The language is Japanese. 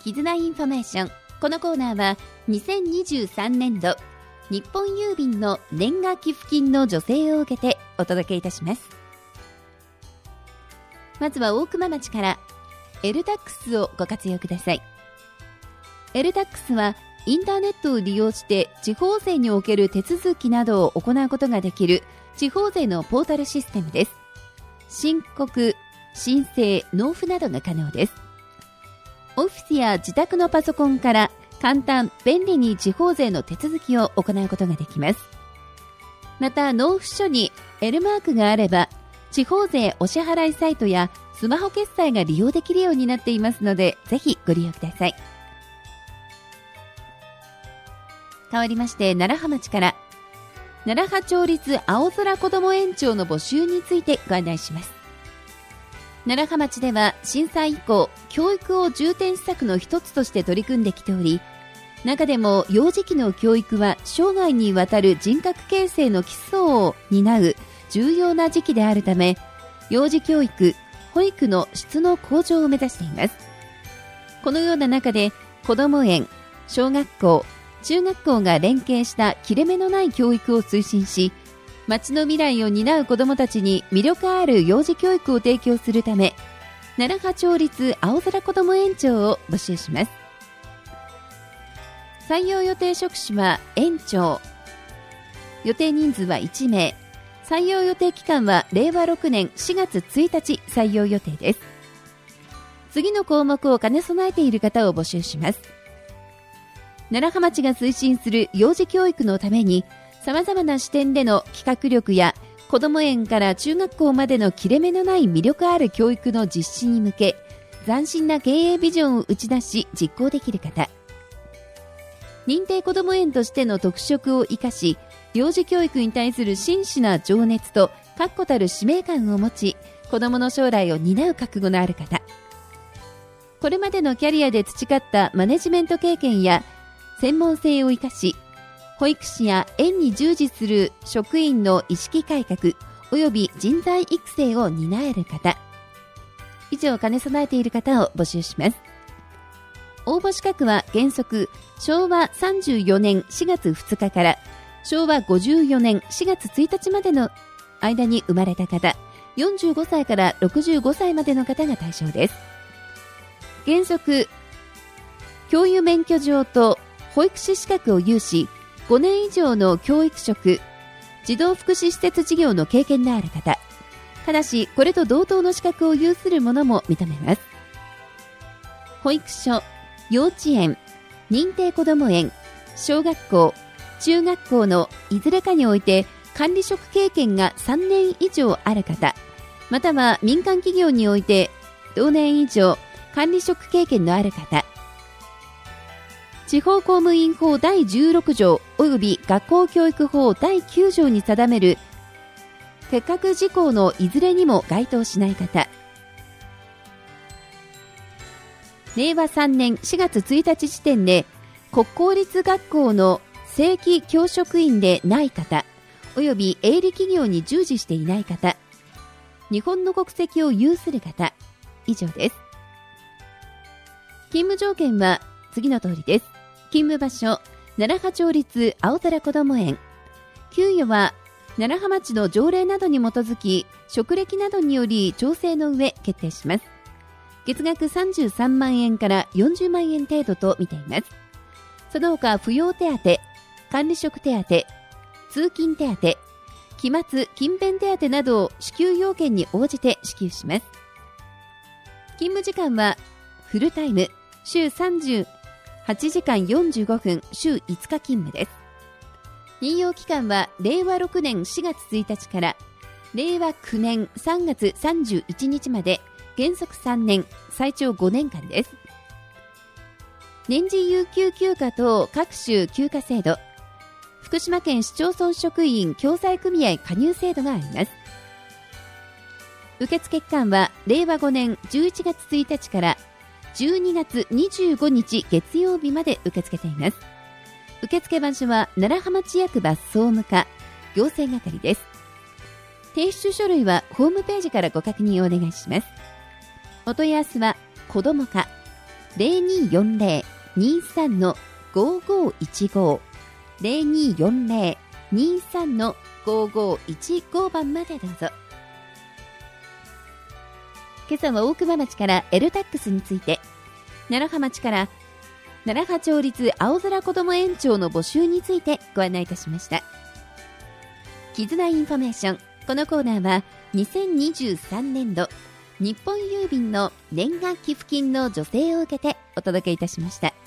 絆インフォメーション。このコーナーは2023年度日本郵便の年賀寄付金の助成を受けてお届けいたします。まずは大熊町からエルタックスをご活用ください。エルタックスはインターネットを利用して地方税における手続きなどを行うことができる地方税のポータルシステムです。申告、申請、納付などが可能です。オフィスや自宅のパソコンから簡単、便利に地方税の手続きを行うことができます。また、納付書に L マークがあれば、地方税お支払いサイトやスマホ決済が利用できるようになっていますので、ぜひご利用ください。変わりまして、楢葉町から、楢葉町立青空子ども園長の募集についてご案内します。楢葉町では震災以降、教育を重点施策の一つとして取り組んできており、中でも幼児期の教育は生涯にわたる人格形成の基礎を担う重要な時期であるため、幼児教育、保育の質の向上を目指しています。このような中で、こども園、小学校、中学校が連携した切れ目のない教育を推進し、町の未来を担う子どもたちに魅力ある幼児教育を提供するため、楢葉町立青空子ども園長を募集します。採用予定職種は園長。予定人数は1名。採用予定期間は令和6年4月1日採用予定です。次の項目を兼ね備えている方を募集します。楢葉町が推進する幼児教育のために、様々な視点での企画力や子ども園から中学校までの切れ目のない魅力ある教育の実施に向け、斬新な経営ビジョンを打ち出し実行できる方。認定こども園としての特色を生かし、幼児教育に対する真摯な情熱と確固たる使命感を持ち、子どもの将来を担う覚悟のある方。これまでのキャリアで培ったマネジメント経験や専門性を生かし、保育士や園に従事する職員の意識改革及び人材育成を担える方。以上兼ね備えている方を募集します。応募資格は原則昭和34年4月2日から昭和54年4月1日までの間に生まれた方、45歳から65歳までの方が対象です。原則教諭免許状と保育士資格を有し、5年以上の教育職、児童福祉施設事業の経験のある方。ただし、これと同等の資格を有する者も認めます。保育所、幼稚園、認定こども園、小学校、中学校のいずれかにおいて管理職経験が3年以上ある方、または民間企業において同年以上管理職経験のある方、地方公務員法第16条及び学校教育法第9条に定める欠格事項のいずれにも該当しない方、令和3年4月1日時点で国公立学校の正規教職員でない方及び営利企業に従事していない方、日本の国籍を有する方、以上です。勤務条件は次の通りです。勤務場所、楢葉町立青空こども園。給与は楢葉町の条例などに基づき、職歴などにより調整の上決定します。月額33万円から40万円程度と見ています。その他、扶養手当、管理職手当、通勤手当、期末勤勉手当などを支給要件に応じて支給します。勤務時間はフルタイム、週38時間45分、週5日勤務です。任用期間は令和6年4月1日から令和9年3月31日まで、原則3年、最長5年間です。年次有給休暇等各種休暇制度、福島県市町村職員共済組合加入制度があります。受付期間は令和5年11月1日から12月25日月曜日まで受け付けています。受付場所は楢葉町役場総務課行政係です。提出書類はホームページからご確認をお願いします。お問い合わせは子ども課 0240-23-5515 0240-23-5515番までどうぞ。今朝は大熊町からエルタックスについて、楢葉町から楢葉町立青空子ども園長の募集についてご案内いたしました。絆インフォメーション、このコーナーは2023年度日本郵便の年賀寄付金の助成を受けてお届けいたしました。